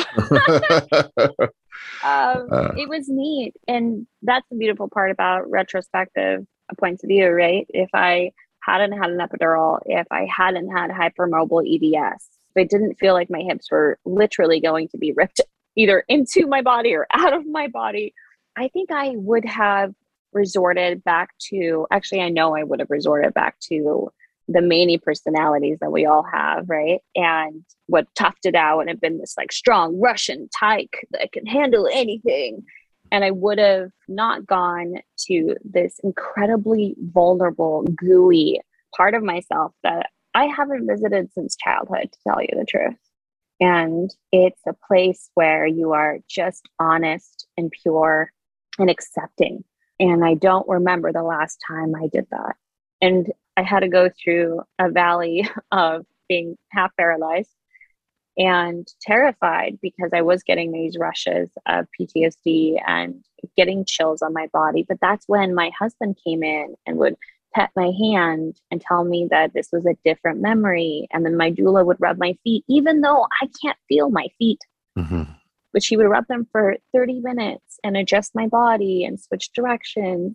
um, uh, it was neat. And that's the beautiful part about retrospective points of view, right? If I hadn't had an epidural, if I hadn't had hypermobile E D S, if it didn't feel like my hips were literally going to be ripped either into my body or out of my body, I think I would have resorted back to, actually, I know I would have resorted back to the many personalities that we all have, right? And what toughed it out and have been this like strong Russian tyke that can handle anything. And I would have not gone to this incredibly vulnerable, gooey part of myself that I haven't visited since childhood, to tell you the truth. And it's a place where you are just honest and pure and accepting. And I don't remember the last time I did that. And I had to go through a valley of being half paralyzed and terrified because I was getting these rushes of P T S D and getting chills on my body. But that's when my husband came in and would pet my hand and tell me that this was a different memory. And then my doula would rub my feet, even though I can't feel my feet. mm-hmm. But she would rub them for thirty minutes and adjust my body and switch directions.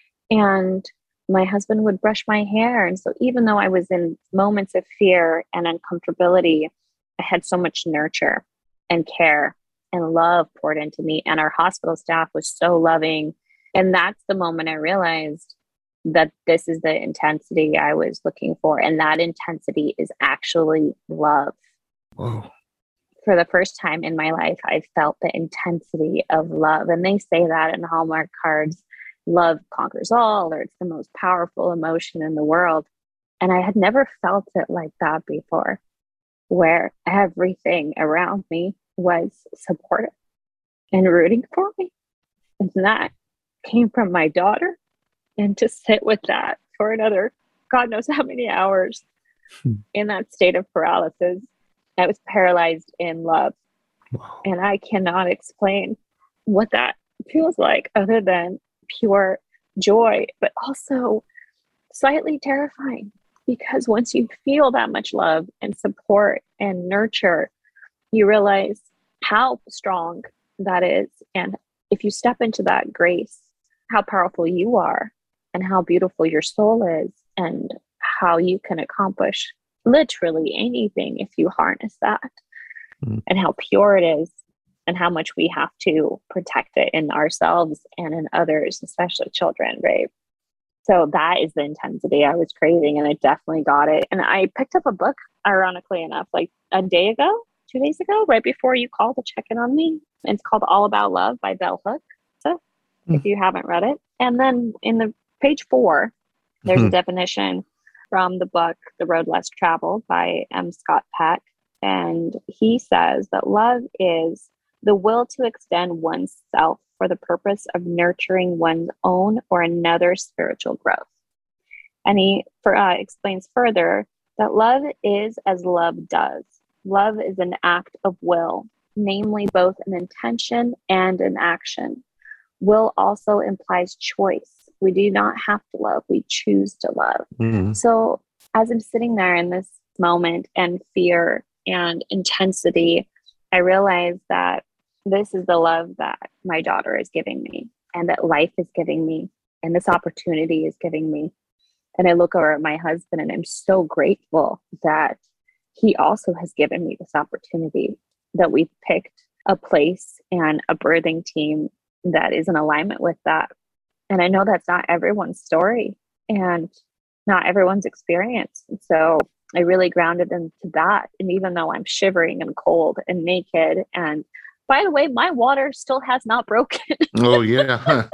And my husband would brush my hair. And so even though I was in moments of fear and uncomfortability, I had so much nurture and care and love poured into me. And our hospital staff was so loving. And that's the moment I realized that this is the intensity I was looking for. And that intensity is actually love. Whoa. For the first time in my life, I felt the intensity of love. And they say that in Hallmark cards, love conquers all, or it's the most powerful emotion in the world. And I had never felt it like that before, where everything around me was supportive and rooting for me. And that came from my daughter. And to sit with that for another, God knows how many hours in that state of paralysis, I was paralyzed in love. Wow. And I cannot explain what that feels like other than pure joy, but also slightly terrifying, because once you feel that much love and support and nurture, you realize how strong that is. And if you step into that grace, how powerful you are and how beautiful your soul is and how you can accomplish literally anything if you harness that, mm. and how pure it is and how much we have to protect it in ourselves and in others, especially children, right? So that is the intensity I was craving, and I definitely got it. And I picked up a book, ironically enough, like a day ago, two days ago, right before you called to check in on me. It's called All About Love by Bell Hooks, so mm. if you haven't read it. And then in the page four, there's mm-hmm. a definition from the book, The Road Less Traveled by M. Scott Peck. And he says that love is the will to extend oneself for the purpose of nurturing one's own or another's spiritual growth. And he for, uh, explains further that love is as love does. Love is an act of will, namely both an intention and an action. Will also implies choice. We do not have to love, we choose to love. Mm-hmm. So as I'm sitting there in this moment and fear and intensity, I realize that this is the love that my daughter is giving me and that life is giving me and this opportunity is giving me. And I look over at my husband and I'm so grateful that he also has given me this opportunity, that we picked a place and a birthing team that is in alignment with that. And I know that's not everyone's story and not everyone's experience. And so I really grounded into that. And even though I'm shivering and cold and naked, and by the way, my water still has not broken. Oh, yeah. I,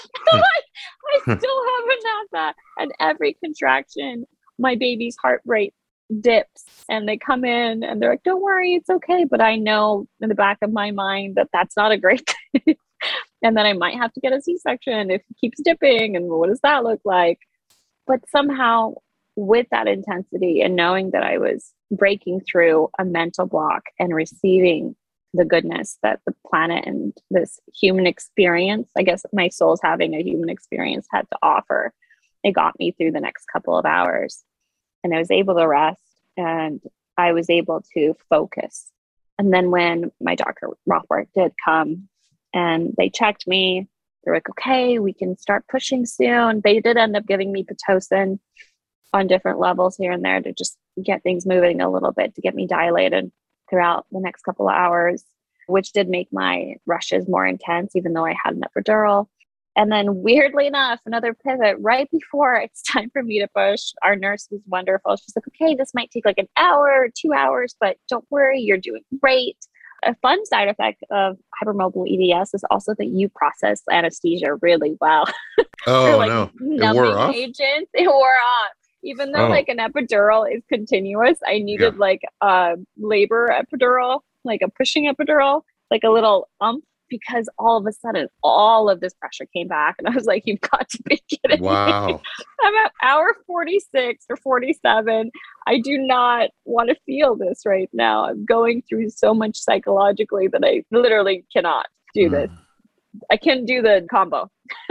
I still haven't had that. And every contraction, my baby's heart rate dips and they come in and they're like, don't worry, it's okay. But I know in the back of my mind that that's not a great thing. And then I might have to get a C-section if it keeps dipping. And what does that look like? But somehow with that intensity and knowing that I was breaking through a mental block and receiving the goodness that the planet and this human experience, I guess my soul's having a human experience, had to offer. It got me through the next couple of hours, and I was able to rest, and I was able to focus. And then when my doctor Rothbard did come and they checked me, they're like, okay, we can start pushing soon. They did end up giving me Pitocin on different levels here and there to just get things moving a little bit, to get me dilated throughout the next couple of hours, which did make my rushes more intense, even though I had an epidural. And then weirdly enough, another pivot right before it's time for me to push, our nurse was wonderful. She's like, okay, this might take like an hour or two hours, but don't worry, you're doing great. A fun side effect of hypermobile E D S is also that you process anesthesia really well. Oh, like no. It wore off? Agents, it wore off. Even though oh. like an epidural is continuous, I needed yeah. like a labor epidural, like a pushing epidural, like a little ump, because all of a sudden, all of this pressure came back. And I was like, you've got to be kidding wow. me. I'm at hour forty-six or forty-seven. I do not want to feel this right now. I'm going through so much psychologically that I literally cannot do mm. this. I can't do the combo.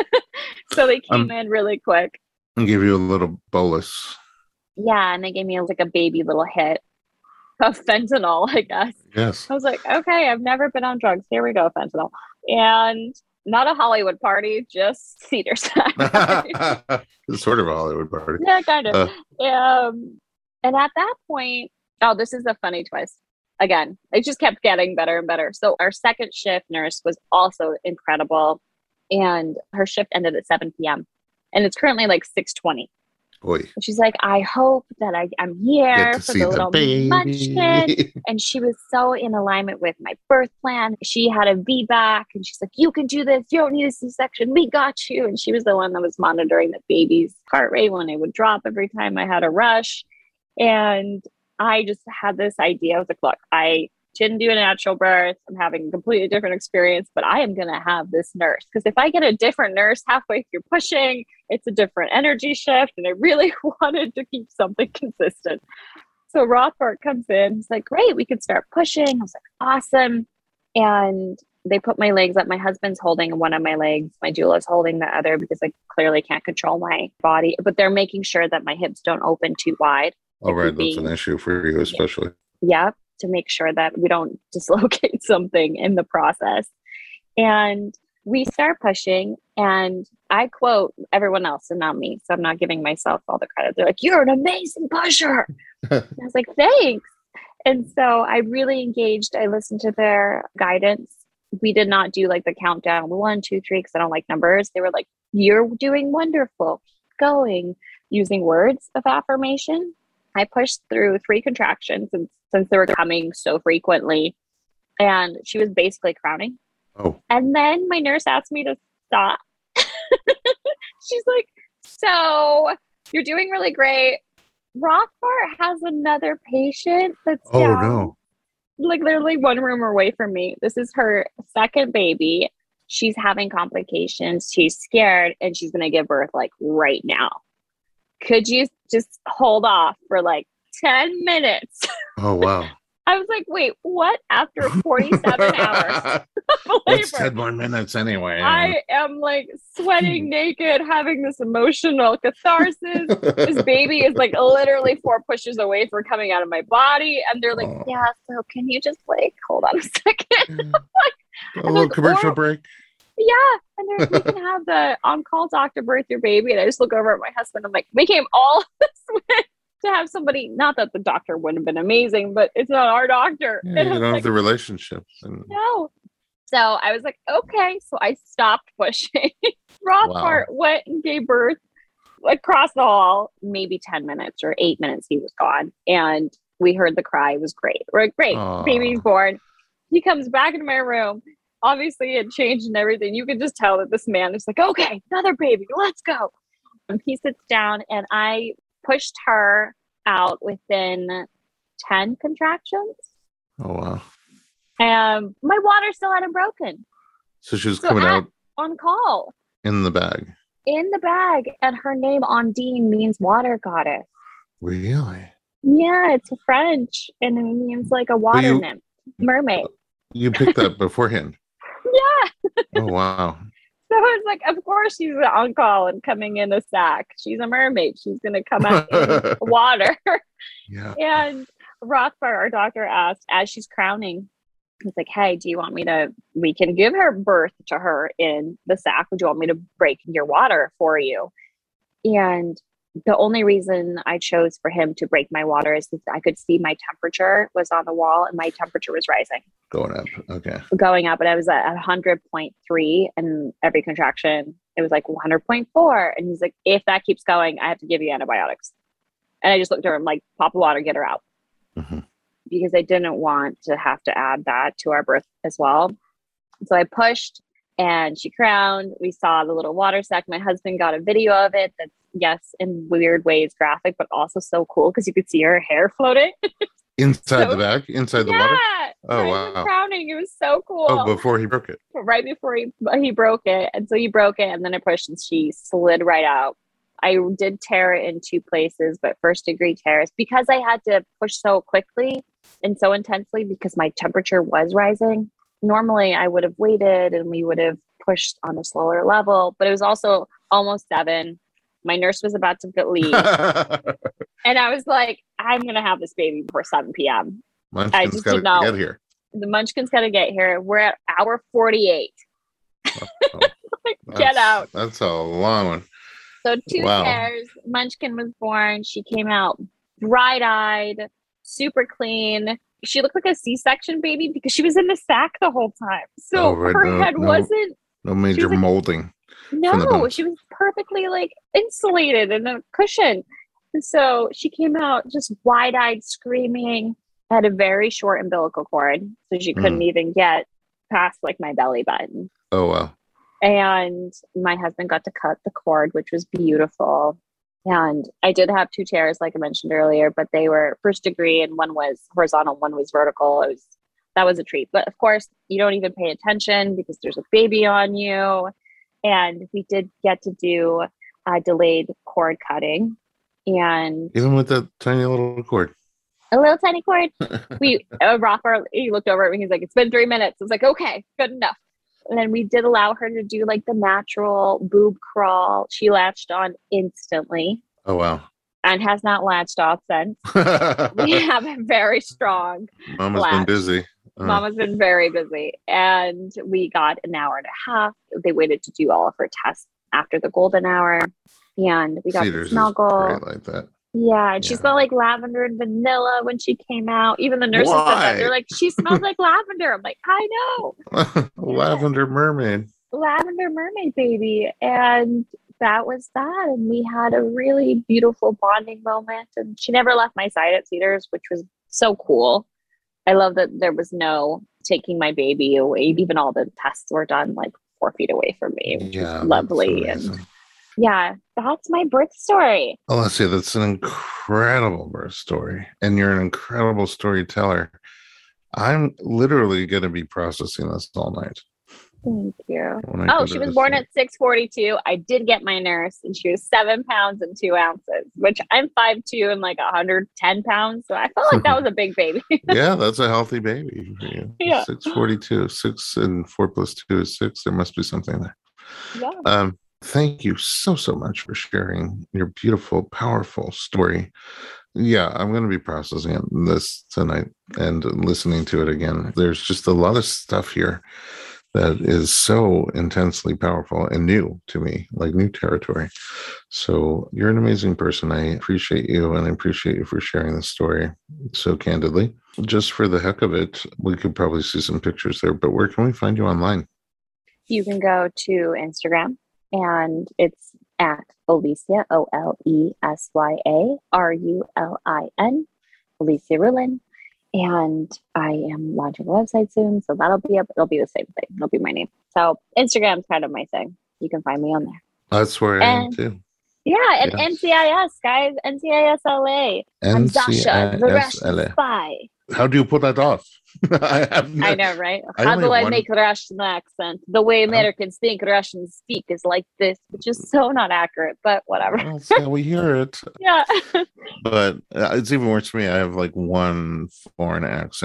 So they came um, in really quick. And give you a little bolus. Yeah, and they gave me like a baby little hit of fentanyl, I guess. Yes. I was like, okay, I've never been on drugs. Here we go, fentanyl. And not a Hollywood party, just Cedars-Sinai. Sort of a Hollywood party. Yeah, kind of. Uh, um, and at that point, oh, this is a funny twist. Again, it just kept getting better and better. So our second shift nurse was also incredible. And her shift ended at seven p.m. And it's currently like six twenty. Boy. And she's like, I hope that I, I'm here for the little the munchkin. And she was so in alignment with my birth plan. She had a V BAC and she's like, you can do this. You don't need a C-section. We got you. And she was the one that was monitoring the baby's heart rate when it would drop every time I had a rush. And I just had this idea. I was like, look, I didn't do a natural birth. I'm having a completely different experience, but I am going to have this nurse. Because if I get a different nurse halfway through pushing, it's a different energy shift. And I really wanted to keep something consistent. So Rothbard comes in. He's like, great, we can start pushing. I was like, awesome. And they put my legs up. My husband's holding one of my legs. My doula's holding the other because I clearly can't control my body. But they're making sure that my hips don't open too wide. Oh, right. That's an issue for you, especially. Yeah. To make sure that we don't dislocate something in the process. And we start pushing, and I quote everyone else and not me. So I'm not giving myself all the credit. They're like, you're an amazing pusher. I was like, thanks. And so I really engaged. I listened to their guidance. We did not do like the countdown, one, two, three, because I don't like numbers. They were like, you're doing wonderful. Keep going, using words of affirmation. I pushed through three contractions and since they were coming so frequently, and she was basically crowning. Oh. And then my nurse asked me to stop. She's like, so you're doing really great. Rothbard has another patient that's oh, down, no. like literally one room away from me. This is her second baby. She's having complications. She's scared, and she's going to give birth like right now. Could you just hold off for like ten minutes? Oh, wow. I was like, wait, what? After forty-seven hours of It's ten more minutes anyway. I am like sweating naked, having this emotional catharsis. This baby is like literally four pushes away from coming out of my body. And they're like, oh. yeah, so can you just like, hold on a second? Like, a little commercial or, break. Yeah. And they're like, we can have the on-call doctor birth your baby. And I just look over at my husband. I'm like, we came all this way to have somebody, not that the doctor wouldn't have been amazing, but it's not our doctor. Yeah, you don't like, have the relationship. And... No. So I was like, okay. So I stopped pushing. Rothbard wow. went and gave birth across the hall, maybe ten minutes or eight minutes. He was gone. And we heard the cry. It was great. We're like, great. Aww. Baby's born. He comes back into my room. Obviously it changed and everything. You could just tell that this man is like, okay, another baby, let's go. And he sits down and I pushed her out within ten contractions. Oh, wow. And my water still hadn't broken. So she was so coming out on call. In the bag. In the bag. And her name, Ondine, means water goddess. Really? Yeah, it's French. And it means like a water you, nymph, mermaid. You picked that beforehand. Yeah. Oh, wow. So it's like, of course she's on call and coming in a sack. She's a mermaid. She's going to come out in water. Yeah. And Rothbard, our doctor, asked as she's crowning, he's like, hey, do you want me to, we can give her birth to her in the sack. Would you want me to break your water for you? And the only reason I chose for him to break my water is because I could see my temperature was on the wall and my temperature was rising. Going up. Okay. Going up. And I was at one hundred point three and every contraction, it was like one hundred point four. And he's like, if that keeps going, I have to give you antibiotics. And I just looked at him like, pop the water, get her out. Mm-hmm. Because I didn't want to have to add that to our birth as well. So I pushed and she crowned. We saw the little water sack. My husband got a video of it that's, yes, in weird ways graphic, but also so cool because you could see her hair floating. Inside so, the bag? Inside the yeah, water? Oh, right, wow. Crowning. It was so cool. Oh, before he broke it. Right before he, he broke it. And so he broke it and then I pushed and she slid right out. I did tear it in two places, but first degree tears because I had to push so quickly and so intensely because my temperature was rising. Normally I would have waited and we would have pushed on a slower level, but it was also almost seven. My nurse was about to leave. And I was like, I'm going to have this baby before seven p.m. Munchkin's I just did not. Get here. The Munchkin's got to get here. We're at hour forty-eight. Oh, get out. That's a long one. So two wow. tears. Munchkin was born. She came out bright-eyed, super clean. She looked like a C-section baby because she was in the sack the whole time. So oh, right. her no, head no, wasn't. No major like, molding. No, she was perfectly like insulated in a cushion. And so she came out just wide-eyed, screaming. Had a very short umbilical cord, so she couldn't mm. even get past like my belly button. Oh wow. And my husband got to cut the cord, which was beautiful. And I did have two tears, like I mentioned earlier, but they were first degree and one was horizontal, one was vertical. It was, that was a treat. But of course, you don't even pay attention because there's a baby on you. And we did get to do uh, delayed cord cutting. And even with that tiny little cord. A little tiny cord. We, uh, Rafa, he looked over at me. He's like, it's been three minutes. I was like, okay, good enough. And then we did allow her to do like the natural boob crawl. She latched on instantly. Oh, wow. And has not latched off since. We have a very strong Mama's latch. been busy. Uh. Mama's been very busy. And we got an hour and a half. They waited to do all of her tests after the golden hour. And we got Cedars to snuggle. Is great like that. Yeah, and she yeah. smelled like lavender and vanilla when she came out. Even the nurses Why? said that. They're like, she smells like lavender. I'm like, I know. Lavender mermaid. Lavender mermaid baby. And that was that. And we had a really beautiful bonding moment. And she never left my side at Cedars, which was so cool. I love that there was no taking my baby away. Even all the tests were done like four feet away from me, which yeah, was lovely. And yeah, that's my birth story. Alessia, that's an incredible birth story. And you're an incredible storyteller. I'm literally going to be processing this all night. Thank you. Oh, she was born at six forty-two. I did get my nurse and she was seven pounds and two ounces, which I'm five two and like one hundred ten pounds. So I felt like that was a big baby. Yeah, that's a healthy baby for you. Yeah. six forty-two. Six and four plus two is six. There must be something there. Yeah. Um, Thank you so, so much for sharing your beautiful, powerful story. Yeah, I'm going to be processing it this tonight and listening to it again. There's just a lot of stuff here that is so intensely powerful and new to me, like new territory. So you're an amazing person. I appreciate you, and I appreciate you for sharing this story so candidly. Just for the heck of it, we could probably see some pictures there, but where can we find you online? You can go to Instagram. And it's at Olesya, O L E S Y A R U L I N, Olesya Rulin. And I am launching a website soon, so that'll be up. It'll be the same thing. It'll be my name. So Instagram's kind of my thing. You can find me on there. That's where I and, am too. Yeah, and yes. N C I S, guys. N C I S L A. I'm Dasha, the Russian spy. How do you put that off? I, have no, I know, right? I How do I one... make Russian accent? The way Americans oh. think Russians speak is like this, which is so not accurate, but whatever. Well, so we hear it. Yeah. But uh, it's even worse for me. I have like one foreign accent,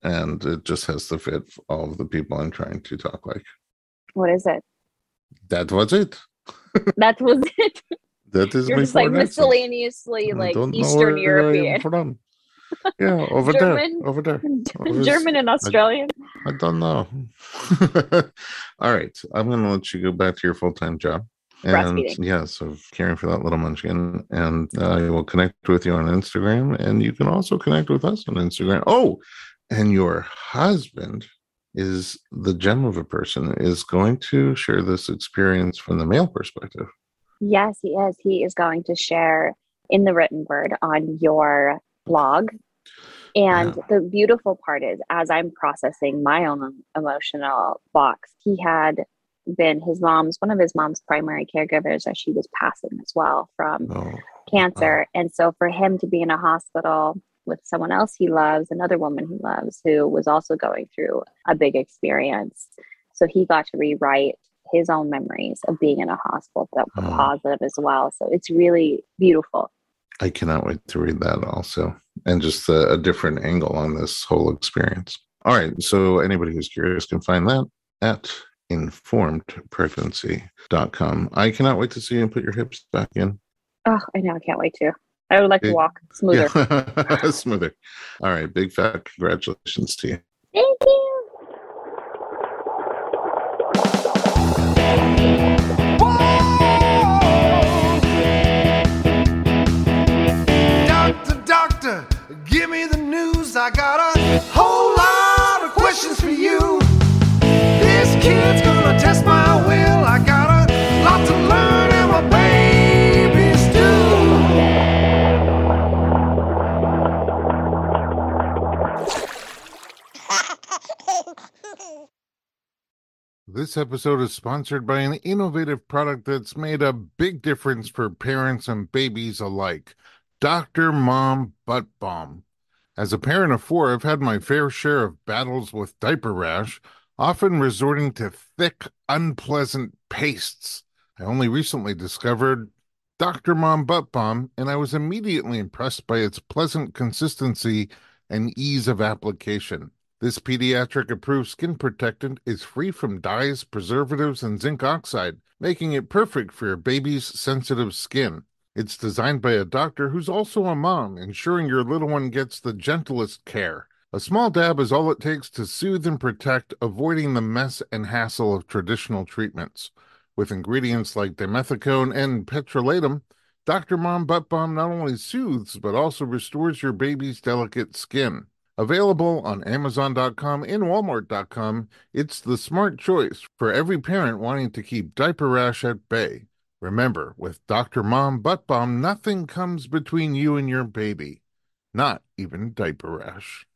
and it just has to fit all of the people I'm trying to talk like. What is it? That was it. That was it. That is You're my just like four answers. miscellaneously I like don't know Eastern where I am European. from. Yeah, over German, there, over there. German and Australian. I, I don't know. All right, I'm going to let you go back to your full-time job. And Breastfeeding. yeah, so caring for that little munchkin. And I will connect with you on Instagram. And you can also connect with us on Instagram. Oh, and your husband is the gem of a person, is going to share this experience from the male perspective. Yes, he is. He is going to share in the written word on your blog. And yeah. The beautiful part is, as I'm processing my own emotional box, he had been his mom's, one of his mom's primary caregivers as she was passing as well from oh. cancer. Oh. And so for him to be in a hospital with someone else he loves, another woman he loves, who was also going through a big experience. So he got to rewrite his own memories of being in a hospital that were oh. positive as well. So it's really beautiful. I cannot wait to read that also. And just a, a different angle on this whole experience. All right. So anybody who's curious can find that at informed pregnancy dot com. I cannot wait to see you and put your hips back in. Oh, I know. I can't wait to. I would like big, to walk smoother. Yeah. Smoother. All right. Big fat congratulations to you. Thank you. Doctor, doctor, give me the news. I got a whole lot of questions for you. This kid's gonna test my will. I got a lot to learn, and my babies do. This episode is sponsored by an innovative product that's made a big difference for parents and babies alike. Doctor Mom Butt Balm. As a parent of four, I've had my fair share of battles with diaper rash, often resorting to thick, unpleasant pastes. I only recently discovered Doctor Mom Butt Balm, and I was immediately impressed by its pleasant consistency and ease of application. This pediatric-approved skin protectant is free from dyes, preservatives, and zinc oxide, making it perfect for your baby's sensitive skin. It's designed by a doctor who's also a mom, ensuring your little one gets the gentlest care. A small dab is all it takes to soothe and protect, avoiding the mess and hassle of traditional treatments. With ingredients like dimethicone and petrolatum, Doctor Mom Butt Balm not only soothes, but also restores your baby's delicate skin. Available on Amazon dot com and Walmart dot com, it's the smart choice for every parent wanting to keep diaper rash at bay. Remember, with Doctor Mom Butt Balm, nothing comes between you and your baby. Not even diaper rash.